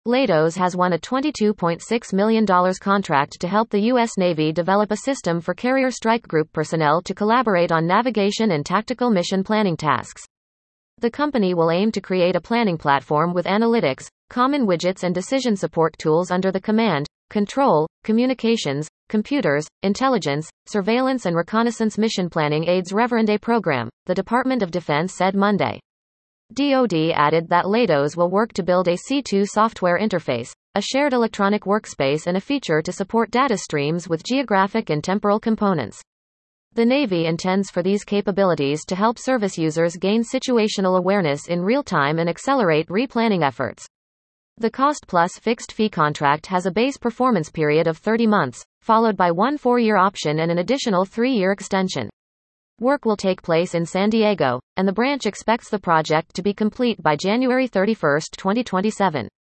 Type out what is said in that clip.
Leidos has won a $22.6 million contract to help the U.S. Navy develop a system for Carrier Strike Group personnel to collaborate on navigation and tactical mission planning tasks. The company will aim to create a planning platform with analytics, common widgets and decision support tools under the command, control, communications, computers, intelligence, surveillance and reconnaissance mission planning aids Reverende program, the Department of Defense said Monday. DoD added that Leidos will work to build a C2 software interface, a shared electronic workspace and a feature to support data streams with geographic and temporal components. The Navy intends for these capabilities to help service users gain situational awareness in real time and accelerate replanning efforts. The cost-plus fixed-fee contract has a base performance period of 30 months, followed by one 4-year option and an additional 3-year extension. Work will take place in San Diego, and the branch expects the project to be complete by January 31, 2027.